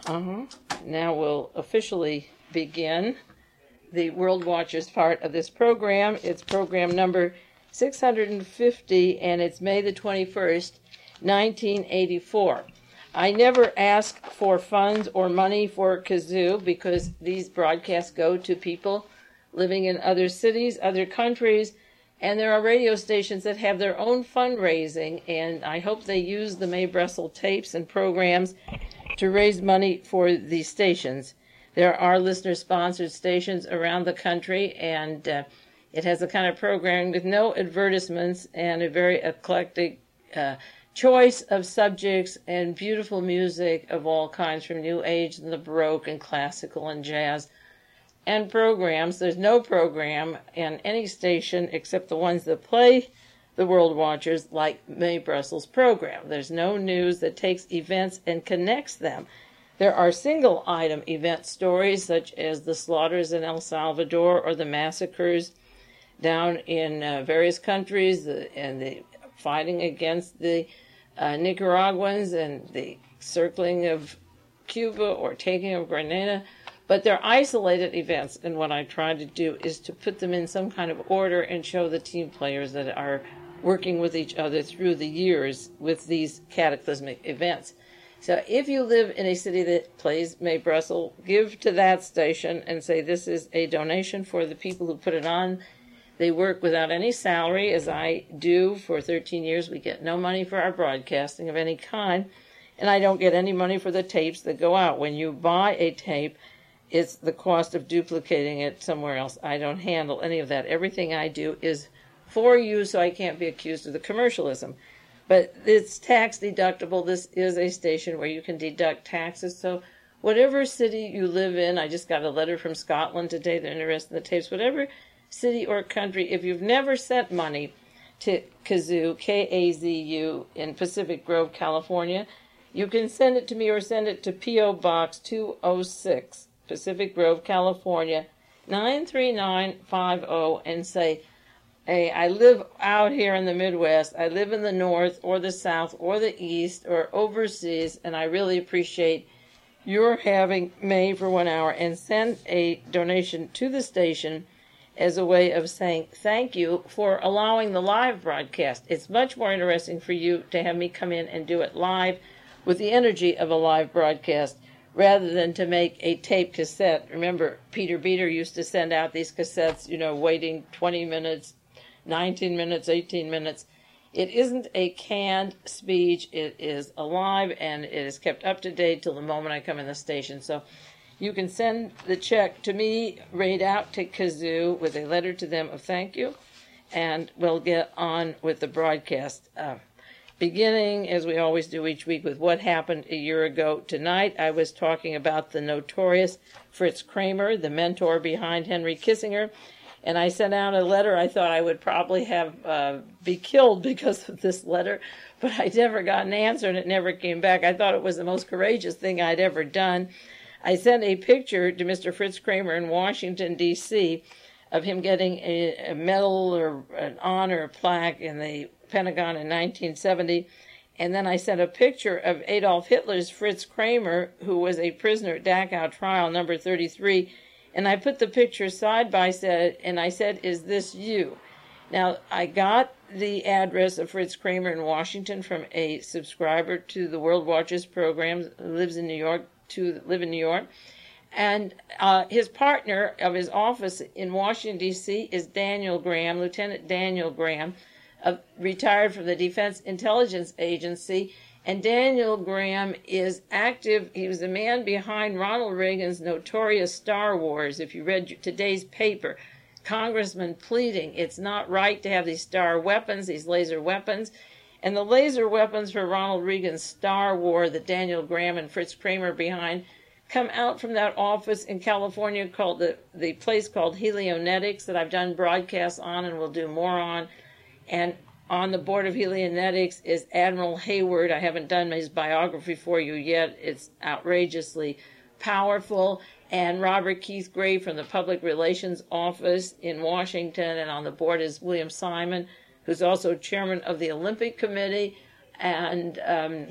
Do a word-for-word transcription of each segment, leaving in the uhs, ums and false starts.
Uh-huh. Now we'll officially begin the World Watchers part of this program. It's program number six hundred fifty, and it's May the twenty-first, nineteen eighty-four. I never ask for funds or money for Kazoo because these broadcasts go to people living in other cities, other countries, and there are radio stations that have their own fundraising, and I hope they use the Mae Brussels tapes and programs to raise money for these stations. There are listener-sponsored stations around the country, and uh, it has a kind of programming with no advertisements and a very eclectic uh, choice of subjects and beautiful music of all kinds, from New Age and the Baroque and classical and jazz and programs. There's no program in any station except the ones that play the World Watchers like Mae Brussels' program. There's no news that takes events and connects them. There are single-item event stories such as the slaughters in El Salvador or the massacres down in uh, various countries the, and the fighting against the uh, Nicaraguans and the circling of Cuba or taking of Grenada. But they're isolated events, and what I try to do is to put them in some kind of order and show the team players that are working with each other through the years with these cataclysmic events. So if you live in a city that plays Mae Brussels, give to that station and say this is a donation for the people who put it on. They work without any salary, as I do for thirteen years. We get no money for our broadcasting of any kind, and I don't get any money for the tapes that go out. When you buy a tape, it's the cost of duplicating it somewhere else. I don't handle any of that. Everything I do is for you, so I can't be accused of the commercialism. But it's tax deductible. This is a station where you can deduct taxes. So whatever city you live in, I just got a letter from Scotland today. They're interested in the tapes. Whatever city or country, if you've never sent money to Kazoo, K A Z U, in Pacific Grove, California, you can send it to me or send it to P O Box two oh six, Pacific Grove, California, nine three nine five zero, and say, hey, I live out here in the Midwest, I live in the North or the South or the East or overseas, and I really appreciate your having Mae for one hour, and send a donation to the station as a way of saying thank you for allowing the live broadcast. It's much more interesting for you to have me come in and do it live with the energy of a live broadcast, rather than to make a tape cassette. Remember, Peter Beater used to send out these cassettes, you know, waiting twenty minutes, nineteen minutes, eighteen minutes. It isn't a canned speech. It is alive, and it is kept up to date till the moment I come in the station. So you can send the check to me, right out to Kazoo, with a letter to them of thank you, and we'll get on with the broadcast. Uh, Beginning, as we always do each week, with what happened a year ago tonight. I was talking about the notorious Fritz Kramer, the mentor behind Henry Kissinger, and I sent out a letter. I thought I would probably have uh, be killed because of this letter, but I never got an answer, and it never came back. I thought it was the most courageous thing I'd ever done. I sent a picture to Mister Fritz Kramer in Washington, D C, of him getting a, a medal or an honor, a plaque in the Pentagon in nineteen seventy, and then I sent a picture of Adolf Hitler's Fritz Kramer, who was a prisoner at Dachau trial number thirty-three, and I put the picture side by side, and I said, is this you? Now, I got the address of Fritz Kramer in Washington from a subscriber to the World Watchers program, who lives in New York, to live in New York, and uh, his partner of his office in Washington, D C is Daniel Graham, Lieutenant Daniel Graham, Uh, retired from the Defense Intelligence Agency, and Daniel Graham is active. He was the man behind Ronald Reagan's notorious Star Wars. If you read today's paper, congressmen pleading it's not right to have these star weapons, these laser weapons, and the laser weapons for Ronald Reagan's Star War that Daniel Graham and Fritz Kramer behind come out from that office in California, called the, the place called Helionetics, that I've done broadcasts on and will do more on. And on the board of Helionetics is Admiral Hayward. I haven't done his biography for you yet. It's outrageously powerful. And Robert Keith Gray from the Public Relations Office in Washington. And on the board is William Simon, who's also chairman of the Olympic Committee. And um,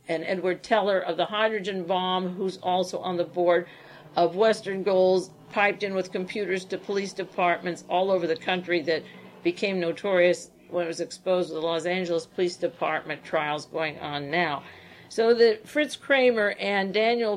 and Edward Teller of the hydrogen bomb, who's also on the board of Western Goals, piped in with computers to police departments all over the country that became notorious when it was exposed to the Los Angeles Police Department trials going on now. So that Fritz Kramer and Daniel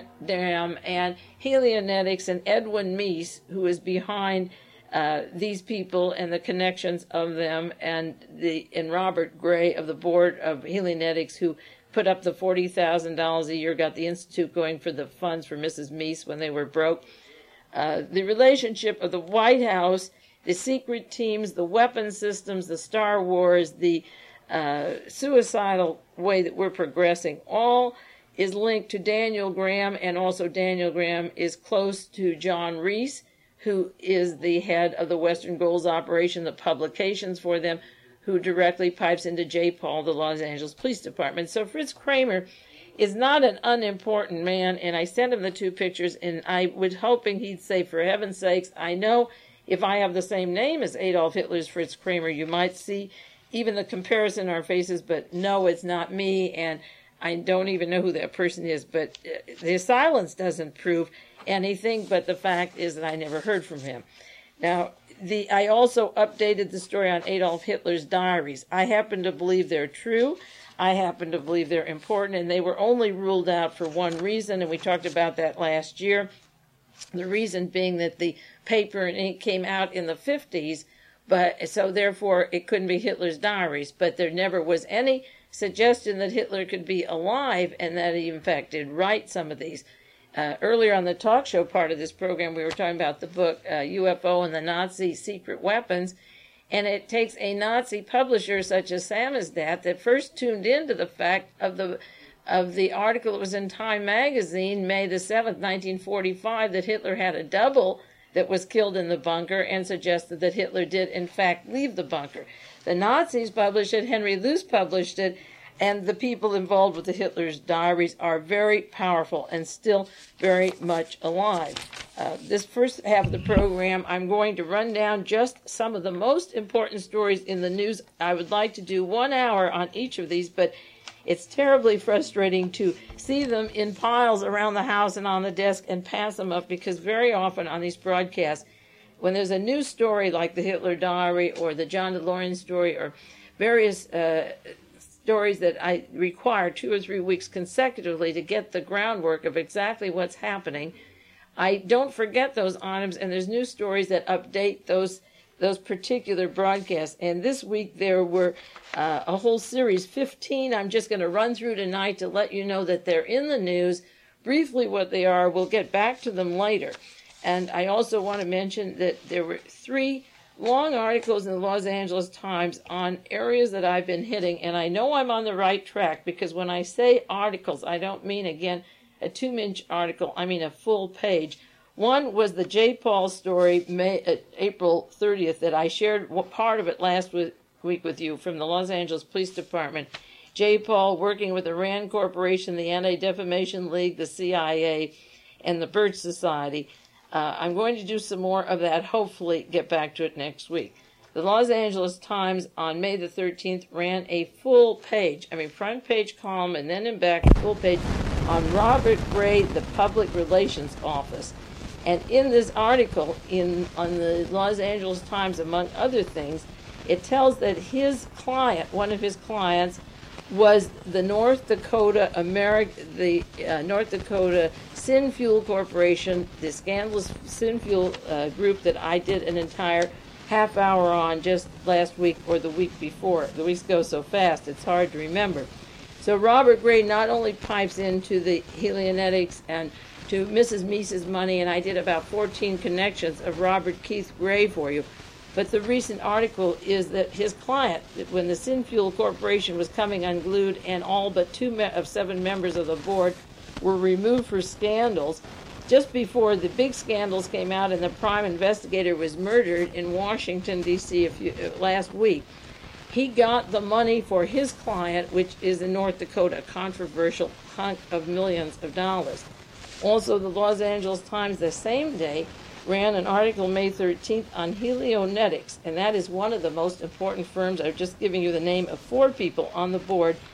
Graham and Helionetics and Edwin Meese, who is behind uh, these people and the connections of them, and the and Robert Gray of the board of Helionetics, who put up the forty thousand dollars a year, got the Institute going for the funds for Missus Meese when they were broke. Uh, the relationship of the White House, the secret teams, the weapon systems, the Star Wars, the uh, suicidal way that we're progressing, all is linked to Daniel Graham, and also Daniel Graham is close to John Reese, who is the head of the Western Goals operation, the publications for them, who directly pipes into J. Paul, the Los Angeles Police Department. So Fritz Kramer is not an unimportant man, and I sent him the two pictures, and I was hoping he'd say, for heaven's sakes, I know if I have the same name as Adolf Hitler's Fritz Kramer, you might see even the comparison in our faces, but no, it's not me, and I don't even know who that person is, but his silence doesn't prove anything, but the fact is that I never heard from him. Now, the I also updated the story on Adolf Hitler's diaries. I happen to believe they're true. I happen to believe they're important, and they were only ruled out for one reason, and we talked about that last year. The reason being that the paper and ink came out in the fifties, but so therefore it couldn't be Hitler's diaries. But there never was any suggestion that Hitler could be alive and that he, in fact, did write some of these. Uh, earlier on the talk show part of this program, we were talking about the book uh, U F O and the Nazi Secret Weapons, and it takes a Nazi publisher such as Samizdat that first tuned into the fact of the of the article that was in Time magazine, May the seventh, nineteen forty-five, that Hitler had a double that was killed in the bunker, and suggested that Hitler did, in fact, leave the bunker. The Nazis published it, Henry Luce published it, and the people involved with the Hitler's diaries are very powerful and still very much alive. Uh, this first half of the program, I'm going to run down just some of the most important stories in the news. I would like to do one hour on each of these, but it's terribly frustrating to see them in piles around the house and on the desk and pass them up, because very often on these broadcasts, when there's a new story like the Hitler diary or the John DeLorean story or various uh, stories that I require two or three weeks consecutively to get the groundwork of exactly what's happening, I don't forget those items, and there's new stories that update those those particular broadcasts. And this week there were uh, a whole series, fifteen. I'm just going to run through tonight to let you know that they're in the news. Briefly what they are, we'll get back to them later. And I also want to mention that there were three long articles in the Los Angeles Times on areas that I've been hitting, and I know I'm on the right track, because when I say articles, I don't mean, again, a two-inch article, I mean a full page. One was the J. Paul story, May, uh, April thirtieth, that I shared part of it last week with you from the Los Angeles Police Department. J. Paul working with the RAND Corporation, the Anti-Defamation League, the C I A, and the Birch Society. Uh, I'm going to do some more of that, hopefully get back to it next week. The Los Angeles Times on May the thirteenth ran a full page, I mean front page column, and then in back a full page on Robert Gray, the Public Relations Office. And in this article in on the Los Angeles Times, among other things, it tells that his client, one of his clients, was the North Dakota America, the uh, North Dakota Synfuel Corporation, the scandalous Synfuel uh, group that I did an entire half hour on just last week or the week before. The weeks go so fast, it's hard to remember. So Robert Gray not only pipes into the Helionetics and to Missus Meese's money, and I did about fourteen connections of Robert Keith Gray for you, but the recent article is that his client, when the Synfuel Corporation was coming unglued and all but two me- of seven members of the board were removed for scandals, just before the big scandals came out and the prime investigator was murdered in Washington, D C a few, uh, last week, he got the money for his client, which is in North Dakota, a controversial hunk of millions of dollars. Also, the Los Angeles Times the same day ran an article May thirteenth on Helionetics, and that is one of the most important firms. I've just given you the name of four people on the board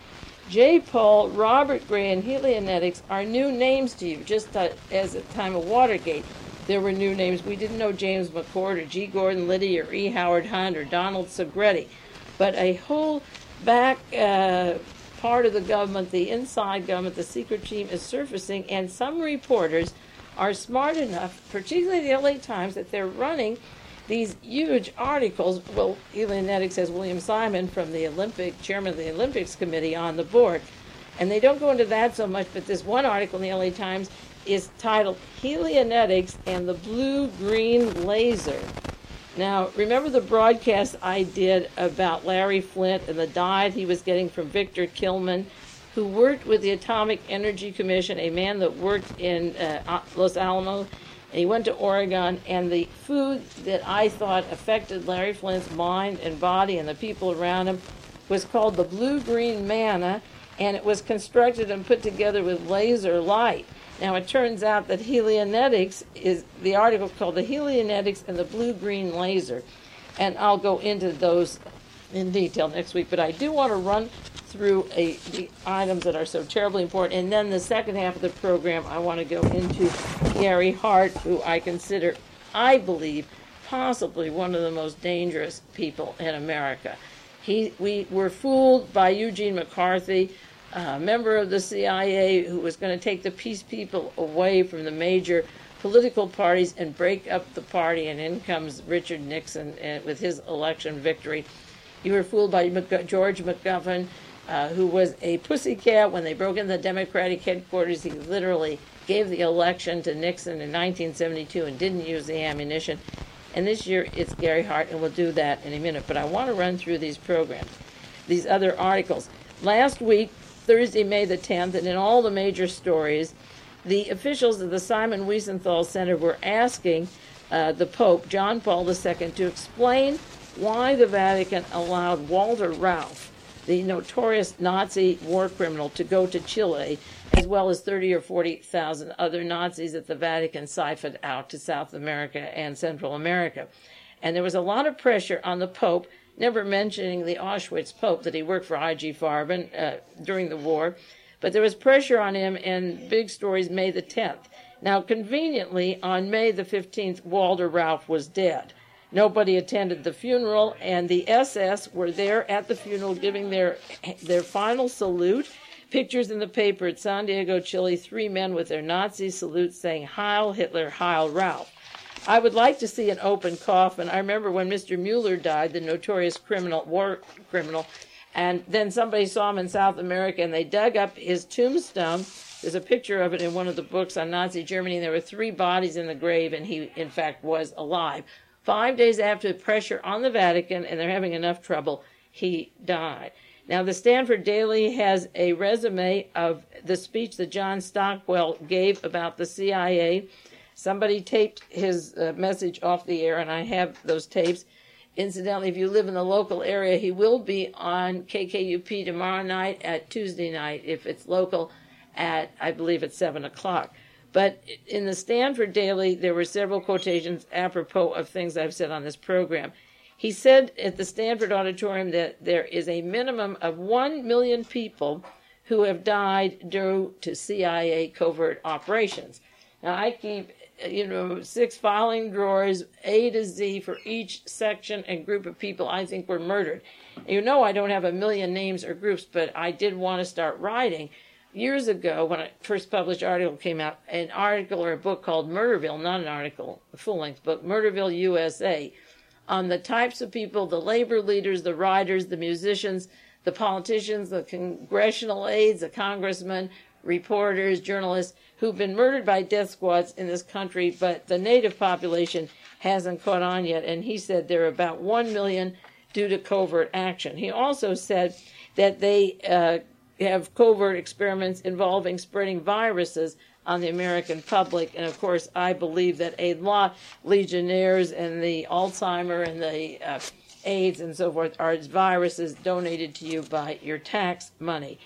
J. Paul, Robert Gray, and Helionetics are new names to you, just uh, as at the time of Watergate. There were new names. We didn't know James McCord or G. Gordon Liddy or E. Howard Hunt or Donald Segretti. But a whole back uh, part of the government, the inside government, the secret team is surfacing, and some reporters are smart enough, particularly the L A Times, that they're running these huge articles. Well, Helionetics has William Simon from the Olympic, chairman of the Olympics Committee, on the board. And they don't go into that so much, but this one article in the L A Times is titled Helionetics and the Blue-Green Laser. Now, remember the broadcast I did about Larry Flint and the diet he was getting from Victor Killman, who worked with the Atomic Energy Commission, a man that worked in uh, Los Alamos, and he went to Oregon, and the food that I thought affected Larry Flint's mind and body and the people around him was called the blue-green manna, and it was constructed and put together with laser light. Now, it turns out that Helionetics is the article called The Helionetics and the Blue-Green Laser, and I'll go into those in detail next week, but I do want to run through a, the items that are so terribly important, and then the second half of the program I want to go into Gary Hart, who I consider, I believe, possibly one of the most dangerous people in America. He, we were fooled by Eugene McCarthy, a member of the C I A who was going to take the peace people away from the major political parties and break up the party, and in comes Richard Nixon uh, with his election victory. You were fooled by Mc- George McGovern, uh, who was a pussycat. When they broke in the Democratic headquarters, he literally gave the election to Nixon in nineteen seventy-two and didn't use the ammunition. And this year it's Gary Hart, and we'll do that in a minute. But I want to run through these programs, these other articles. Last week, Thursday, May the tenth, and in all the major stories, the officials of the Simon Wiesenthal Center were asking uh, the Pope, John Paul the Second, to explain why the Vatican allowed Walter Rauff, the notorious Nazi war criminal, to go to Chile, as well as thirty or forty thousand other Nazis that the Vatican siphoned out to South America and Central America. And there was a lot of pressure on the Pope, never mentioning the Auschwitz Pope, that he worked for I G Farben uh, during the war. But there was pressure on him, and big stories May the tenth. Now, conveniently, on May the fifteenth, Walter Rauff was dead. Nobody attended the funeral, and the S S were there at the funeral giving their their final salute. Pictures in the paper at San Diego, Chile, three men with their Nazi salutes saying, Heil Hitler, Heil Rauff. I would like to see an open coffin. I remember when Mister Mueller died, the notorious criminal, war criminal, and then somebody saw him in South America, and they dug up his tombstone. There's a picture of it in one of the books on Nazi Germany, and there were three bodies in the grave, and he, in fact, was alive. Five days after the pressure on the Vatican, and they're having enough trouble, he died. Now, the Stanford Daily has a resume of the speech that John Stockwell gave about the C I A. Somebody taped his uh, message off the air, and I have those tapes. Incidentally, if you live in the local area, he will be on K K U P tomorrow night at Tuesday night, if it's local, at, I believe, at seven o'clock. But in the Stanford Daily, there were several quotations apropos of things I've said on this program. He said at the Stanford Auditorium that there is a minimum of one million people who have died due to C I A covert operations. Now, I keep, you know, six filing drawers, A to Z, for each section and group of people I think were murdered. You know, I don't have a million names or groups, but I did want to start writing. Years ago, when a first published article came out, an article or a book called Murderville, not an article, a full-length book, Murderville, U S A, on the types of people, the labor leaders, the writers, the musicians, the politicians, the congressional aides, the congressmen, reporters, journalists, who've been murdered by death squads in this country, but the native population hasn't caught on yet. And he said there are about one million due to covert action. He also said that they uh, have covert experiments involving spreading viruses on the American public. And, of course, I believe that a lot, Legionnaires and the Alzheimer and the uh, AIDS and so forth, are viruses donated to you by your tax money.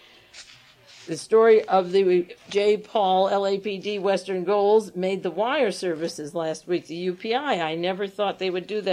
The story of the J. Paul L A P D Western Goals made the wire services last week, the U P I. I never thought they would do that.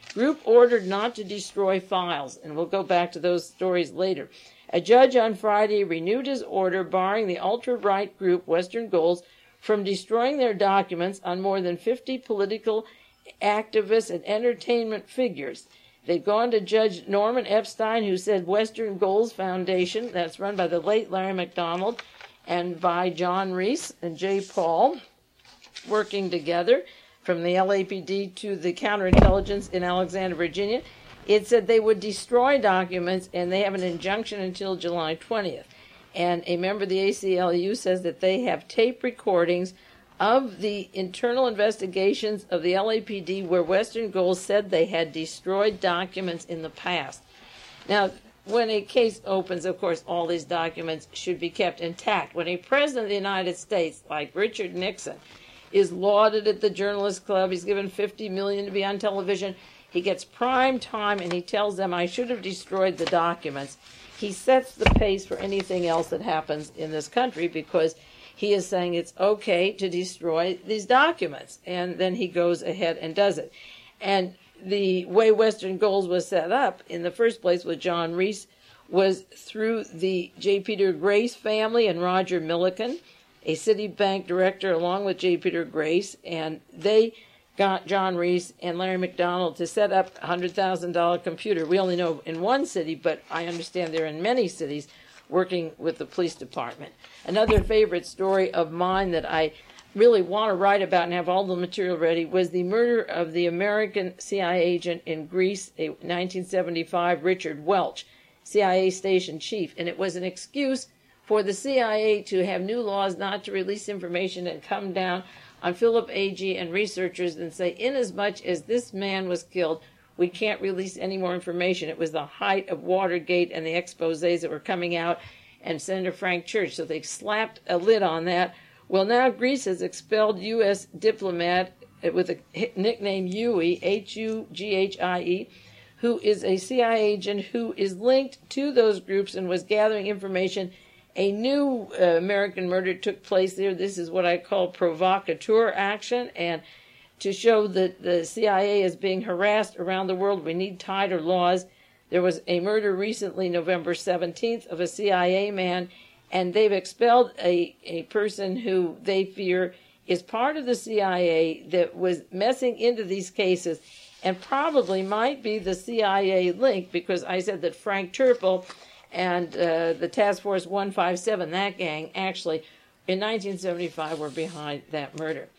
Group ordered not to destroy files, and we'll go back to those stories later. A judge on Friday renewed his order barring the ultra-right group Western Goals from destroying their documents on more than fifty political activists and entertainment figures. They'd gone to Judge Norman Epstein, who said Western Goals Foundation, that's run by the late Larry McDonald, and by John Reese and Jay Paul, working together from the L A P D to the counterintelligence in Alexandria, Virginia. It said they would destroy documents, and they have an injunction until July twentieth. And a member of the A C L U says that they have tape recordings of the internal investigations of the L A P D where Western Goals said they had destroyed documents in the past. Now, when a case opens, of course, all these documents should be kept intact. When a president of the United States, like Richard Nixon, is lauded at the Journalists Club, he's given fifty million dollars to be on television, he gets prime time and he tells them, I should have destroyed the documents. He sets the pace for anything else that happens in this country because he is saying it's okay to destroy these documents. And then he goes ahead and does it. And the way Western Goals was set up in the first place with John Reese was through the J. Peter Grace family and Roger Milliken, a Citibank director, along with J. Peter Grace, and they got John Reese and Larry McDonald to set up a one hundred thousand dollars computer. We only know in one city, but I understand they're in many cities working with the police department. Another favorite story of mine that I really want to write about and have all the material ready was the murder of the American C I A agent in Greece, a nineteen seventy-five, Richard Welch, C I A station chief. And it was an excuse for the C I A to have new laws not to release information and come down on Philip Agee and researchers and say, inasmuch as this man was killed, we can't release any more information. It was the height of Watergate and the exposés that were coming out, and Senator Frank Church. So they slapped a lid on that. Well, now Greece has expelled U S diplomat with a nickname Hughie, H U G H I E, who is a C I A agent who is linked to those groups and was gathering information. A new uh, American murder took place there. This is what I call provocateur action, and to show that the C I A is being harassed around the world, we need tighter laws. There was a murder recently, November seventeenth, of a C I A man, and they've expelled a, a person who they fear is part of the C I A that was messing into these cases and probably might be the C I A link, because I said that Frank Turple and uh, the Task Force one fifty-seven, that gang, actually, in nineteen seventy-five were behind that murder.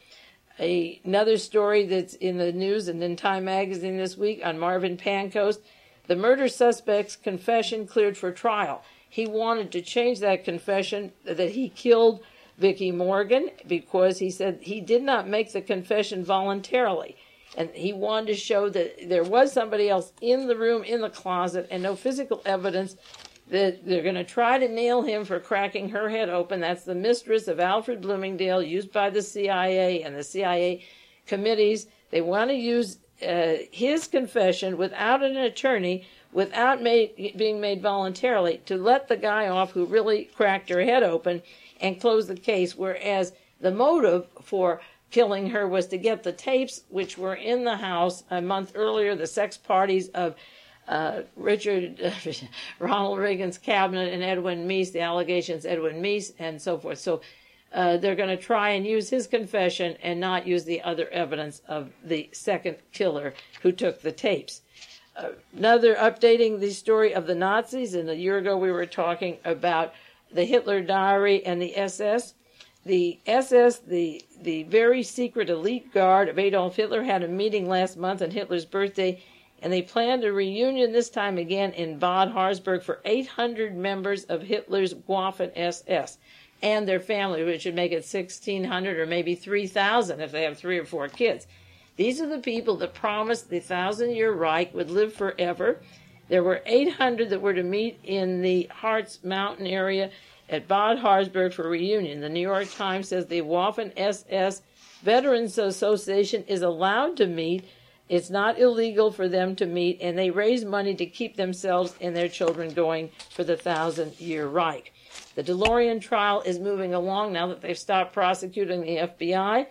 A, another story that's in the news and in Time magazine this week on Marvin Pancoast, the murder suspect's confession cleared for trial. He wanted to change that confession that he killed Vicki Morgan because he said he did not make the confession voluntarily. And he wanted to show that there was somebody else in the room, in the closet, and no physical evidence, that they're going to try to nail him for cracking her head open. That's the mistress of Alfred Bloomingdale, used by the C I A and the C I A committees. They want to use uh, his confession without an attorney, without made, being made voluntarily, to let the guy off who really cracked her head open and close the case, whereas the motive for killing her was to get the tapes, which were in the house a month earlier, the sex parties of Uh, Richard, uh, Ronald Reagan's cabinet, and Edwin Meese, the allegations, Edwin Meese, and so forth. So uh, they're going to try and use his confession and not use the other evidence of the second killer who took the tapes. Uh, another updating the story of the Nazis, and a year ago we were talking about the Hitler Diary and the S S. The S S, the, the very secret elite guard of Adolf Hitler, had a meeting last month on Hitler's birthday, and they planned a reunion this time again in Bad Harzburg for eight hundred members of Hitler's Waffen S S and their family, which would make it sixteen hundred or maybe three thousand if they have three or four kids. These are the people that promised the Thousand-Year Reich would live forever. There were eight hundred that were to meet in the Harz Mountain area at Bad Harzburg for a reunion. The New York Times says the Waffen S S Veterans Association is allowed to meet. It's not illegal for them to meet, and they raise money to keep themselves and their children going for the Thousand-Year Reich. The DeLorean trial is moving along now that they've stopped prosecuting the F B I,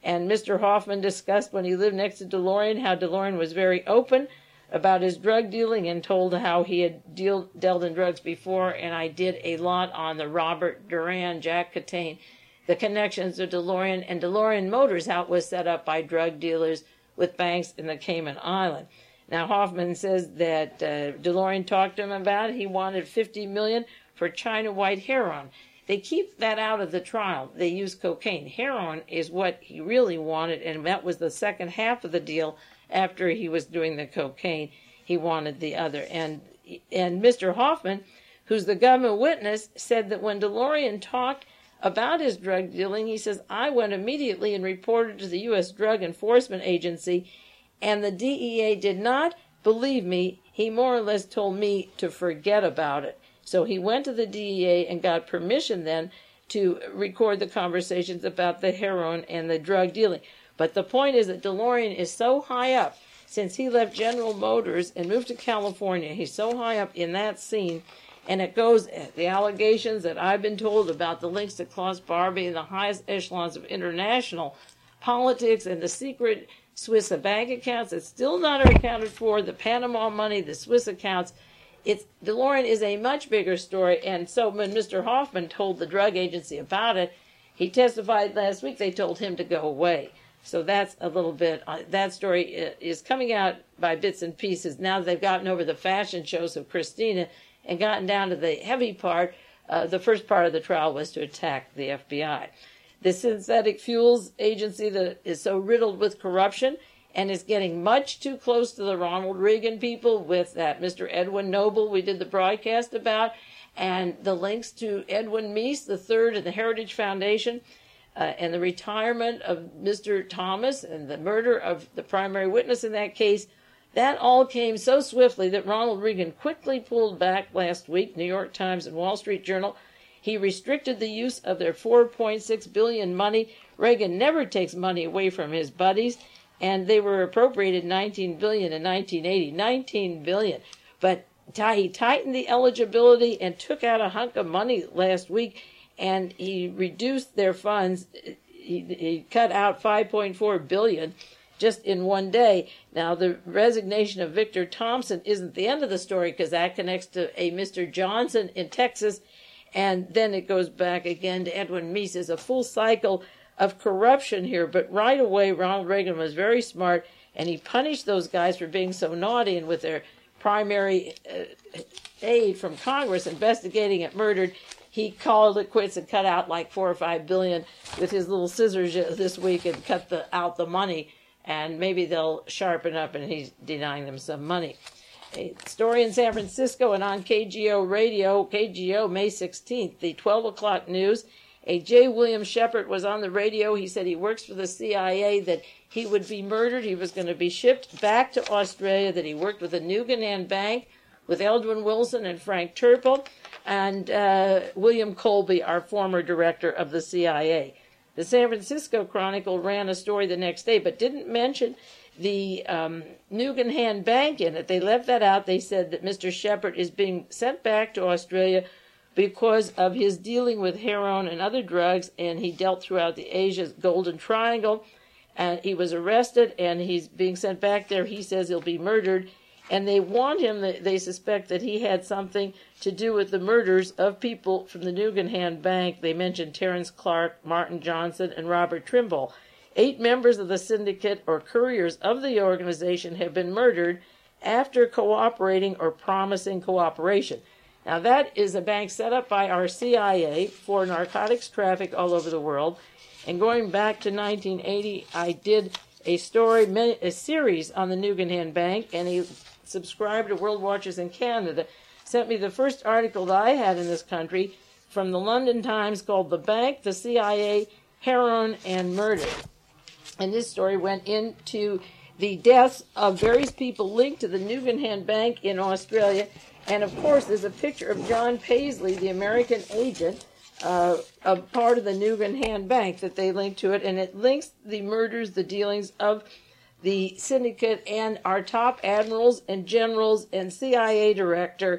And Mister Hoffman discussed when he lived next to DeLorean how DeLorean was very open about his drug dealing and told how he had deal, dealt in drugs before. And I did a lot on the Robert Duran, Jack Catane, the connections of DeLorean, and DeLorean Motors, how it was set up by drug dealers with banks in the Cayman Islands. Now, Hoffman says that uh, DeLorean talked to him about it. He wanted fifty million dollars for China White heroin. They keep that out of the trial. They use cocaine. Heroin is what he really wanted, and that was the second half of the deal. After he was doing the cocaine, he wanted the other. And and Mister Hoffman, who's the government witness, said that when DeLorean talked about his drug dealing, he says, I went immediately and reported to the U S Drug Enforcement Agency, and the D E A did not believe me. He more or less told me to forget about it. So he went to the D E A and got permission then to record the conversations about the heroin and the drug dealing. But the point is that DeLorean is so high up, since he left General Motors and moved to California, he's so high up in that scene, and it goes, the allegations that I've been told about the links to Klaus Barbie and the highest echelons of international politics and the secret Swiss bank accounts that still not accounted for, the Panama money, the Swiss accounts. It's DeLorean is a much bigger story, and so when Mister Hoffman told the drug agency about it, he testified last week, they told him to go away. So that's a little bit, uh, that story is coming out by bits and pieces. Now they've gotten over the fashion shows of Christina and gotten down to the heavy part. Uh, the first part of the trial was to attack the F B I. The Synthetic Fuels Agency that is so riddled with corruption and is getting much too close to the Ronald Reagan people with that Mister Edwin Noble we did the broadcast about, and the links to Edwin Meese the third and the Heritage Foundation, uh, and the retirement of Mister Thomas and the murder of the primary witness in that case. That all came so swiftly that Ronald Reagan quickly pulled back last week, New York Times and Wall Street Journal. He restricted the use of their four point six billion dollars money. Reagan never takes money away from his buddies, and they were appropriated nineteen billion dollars in nineteen eighty. nineteen billion dollars. But he tightened the eligibility and took out a hunk of money last week, and he reduced their funds. He, he cut out five point four billion dollars just in one day. Now, the resignation of Victor Thompson isn't the end of the story, because that connects to a Mister Johnson in Texas, and then it goes back again to Edwin Meese. There's a full cycle of corruption here, but right away Ronald Reagan was very smart, and he punished those guys for being so naughty, and with their primary uh, aid from Congress investigating it murdered, he called it quits and cut out like four or five billion with his little scissors this week and cut the, out the money. And maybe they'll sharpen up, and he's denying them some money. A story in San Francisco and on K G O radio, K G O May sixteenth, the twelve o'clock news. A J. William Shepard was on the radio. He said he works for the C I A, that he would be murdered. He was going to be shipped back to Australia, that he worked with the Nugan Bank with Eldwin Wilson and Frank Turple, and uh, William Colby, our former director of the C I A. The San Francisco Chronicle ran a story the next day, but didn't mention the um, Nugan Bank in it. They left that out. They said that Mister Shepard is being sent back to Australia because of his dealing with heroin and other drugs, and he dealt throughout the Asia's Golden Triangle. And he was arrested, and he's being sent back there. He says he'll be murdered, and they want him, they suspect that he had something to do with the murders of people from the Nugan Bank. They mentioned Terrence Clark, Martin Johnson, and Robert Trimble. Eight members of the syndicate or couriers of the organization have been murdered after cooperating or promising cooperation. Now, that is a bank set up by our C I A for narcotics traffic all over the world. And going back to nineteen eighty, I did a story, a series on the Nugan Bank, and he subscribed to World Watchers in Canada, sent me the first article that I had in this country from the London Times called The Bank, the C I A, Heroin, and Murder. And this story went into the deaths of various people linked to the Nugan Bank in Australia. And, of course, there's a picture of John Paisley, the American agent, uh, a part of the Nugan Bank that they linked to it. And it links the murders, the dealings of the syndicate and our top admirals and generals and C I A director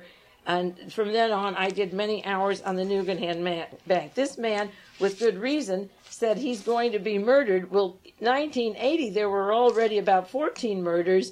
And from then on, I did many hours on the Nugan man, Bank. This man, with good reason, said he's going to be murdered. Well, nineteen eighty, there were already about fourteen murders.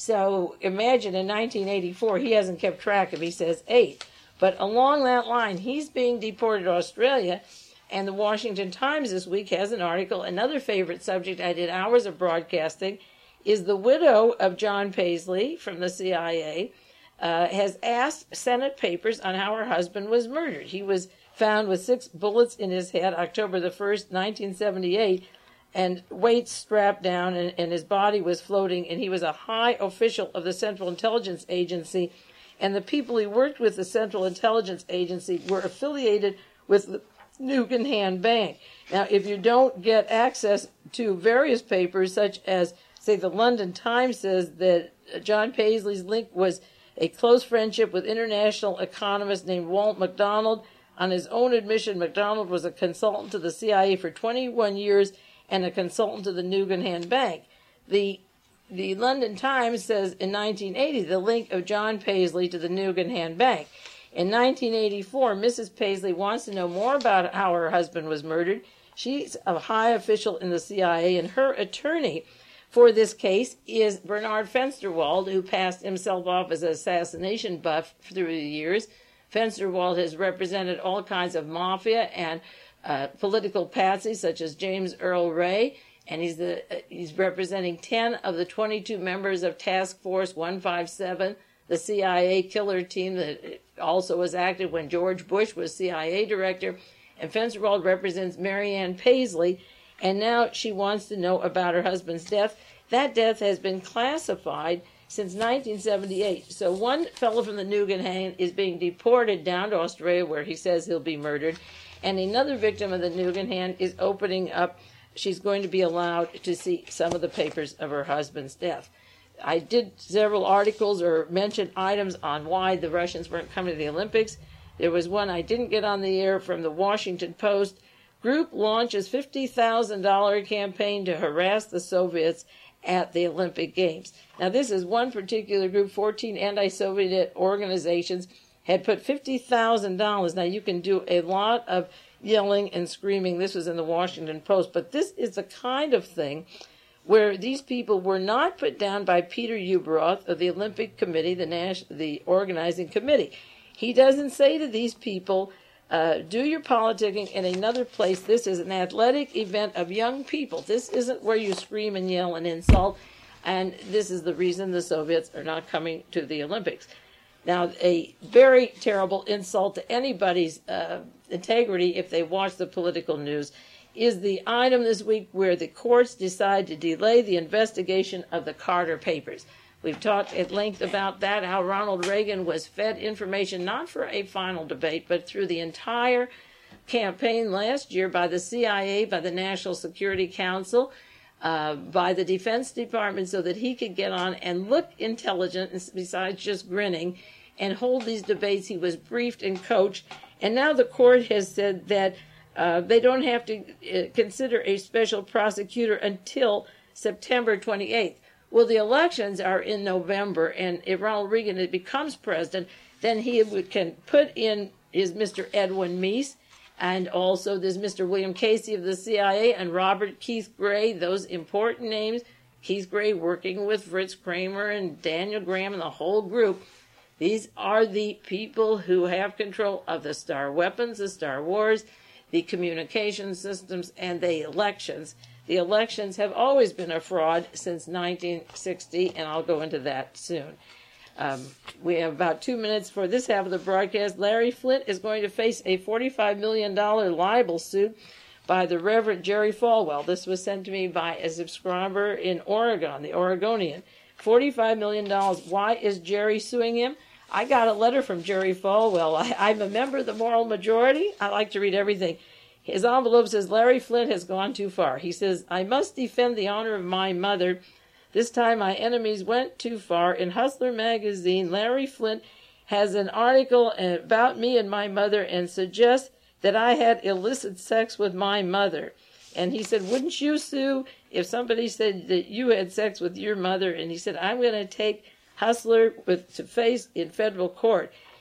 So imagine in nineteen eighty-four, he hasn't kept track of, he says, eight. But along that line, he's being deported to Australia. And the Washington Times this week has an article. Another favorite subject I did hours of broadcasting is the widow of John Paisley from the C I A uh, has asked Senate papers on how her husband was murdered. He was found with six bullets in his head October the first, nineteen seventy-eight, and weights strapped down, and, and his body was floating, and he was a high official of the Central Intelligence Agency, and the people he worked with, the Central Intelligence Agency, were affiliated with the Nugan Bank. Now, if you don't get access to various papers, such as, say, the London Times says that John Paisley's link was a close friendship with international economist named Walt McDonald. On his own admission, McDonald was a consultant to the C I A for twenty-one years and a consultant to the Nugan Bank. The the London Times says in nineteen eighty the link of John Paisley to the Nugan Bank. In nineteen eighty-four, Missus Paisley wants to know more about how her husband was murdered. She's a high official in the C I A, and her attorney for this case is Bernard Fensterwald, who passed himself off as an assassination buff through the years. Fensterwald has represented all kinds of mafia and uh, political patsies, such as James Earl Ray, and he's the uh, he's representing ten of the twenty-two members of Task Force one fifty-seven, the C I A killer team that also was active when George Bush was C I A director. And Fensterwald represents Marianne Paisley, and now she wants to know about her husband's death. That death has been classified since nineteen seventy-eight. So one fellow from the Nugan is being deported down to Australia, where he says he'll be murdered, and another victim of the Nugan is opening up. She's going to be allowed to see some of the papers of her husband's death. I did several articles or mentioned items on why the Russians weren't coming to the Olympics. There was one I didn't get on the air from the Washington Post. Group launches fifty thousand dollars campaign to harass the Soviets at the Olympic Games. Now, this is one particular group. fourteen anti-Soviet organizations had put fifty thousand dollars. Now, you can do a lot of yelling and screaming. This was in the Washington Post. But this is the kind of thing where these people were not put down by Peter Ueberroth of the Olympic Committee, the Nash, the organizing committee. He doesn't say to these people, uh, do your politicking in another place. This is an athletic event of young people. This isn't where you scream and yell and insult. And this is the reason the Soviets are not coming to the Olympics. Now, a very terrible insult to anybody's uh, integrity if they watch the political news is the item this week where the courts decide to delay the investigation of the Carter papers. We've talked at length about that, how Ronald Reagan was fed information not for a final debate, but through the entire campaign last year by the C I A, by the National Security Council, uh, by the Defense Department, so that he could get on and look intelligent, besides just grinning, and hold these debates. He was briefed and coached. And now the court has said that uh, they don't have to uh, consider a special prosecutor until September twenty-eighth. Well, the elections are in November, and if Ronald Reagan becomes president, then he would, can put in is Mister Edwin Meese, and also there's Mister William Casey of the C I A and Robert Keith Gray, those important names. Keith Gray working with Fritz Kramer and Daniel Graham and the whole group. These are the people who have control of the star weapons, the Star Wars, the communication systems, and the elections. The elections have always been a fraud since nineteen sixty, and I'll go into that soon. Um, we have about two minutes for this half of the broadcast. Larry Flynt is going to face a forty-five million dollars libel suit by the Reverend Jerry Falwell. This was sent to me by a subscriber in Oregon, the Oregonian. forty-five million dollars. Why is Jerry suing him? I got a letter from Jerry Falwell. I, I'm a member of the moral majority. I like to read everything. His envelope says, Larry Flynt has gone too far. He says, I must defend the honor of my mother. This time my enemies went too far. In Hustler magazine, Larry Flynt has an article about me and my mother and suggests that I had illicit sex with my mother. And he said, wouldn't you sue if somebody said that you had sex with your mother? And he said, I'm going to take Hustler with, to face in federal court.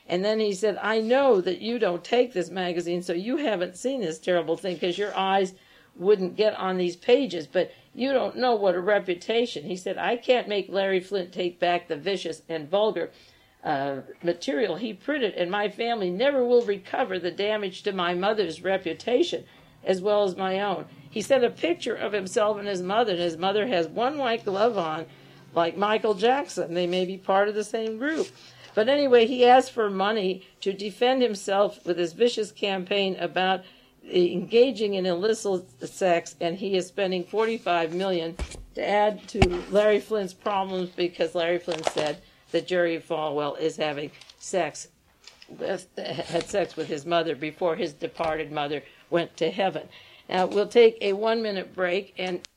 And then he said, I know that you don't take this magazine, so you haven't seen this terrible thing because your eyes wouldn't get on these pages, but you don't know what a reputation. He said, I can't make Larry Flynt take back the vicious and vulgar uh, material he printed, and my family never will recover the damage to my mother's reputation as well as my own. He sent a picture of himself and his mother, and his mother has one white glove on, like Michael Jackson. They may be part of the same group. But anyway, he asked for money to defend himself with his vicious campaign about engaging in illicit sex, and he is spending forty-five million dollars to add to Larry Flynt's problems because Larry Flynt said that Jerry Falwell is having sex with, had sex with his mother before his departed mother went to heaven. Now, we'll take a one-minute break, and